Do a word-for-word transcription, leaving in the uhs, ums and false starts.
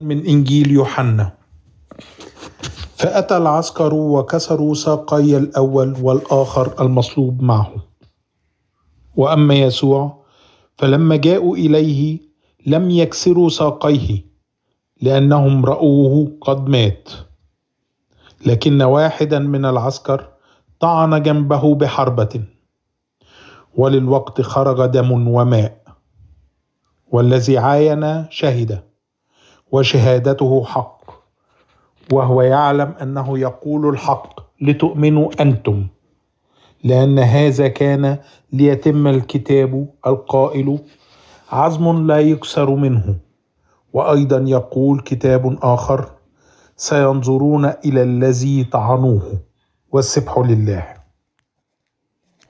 من إنجيل يوحنا. فأتى العسكر وكسروا ساقي الأول والآخر المصلوب معه. وأما يسوع فلما جاءوا إليه لم يكسروا ساقيه لأنهم رأوه قد مات، لكن واحدا من العسكر طعن جنبه بحربة، وللوقت خرج دم وماء. والذي عاين شهد، وشهادته حق، وهو يعلم أنه يقول الحق لتؤمنوا أنتم، لأن هذا كان ليتم الكتاب القائل: عظم لا يكسر منه. وأيضا يقول كتاب آخر: سينظرون إلى الذي طعنوه، والسبح لله.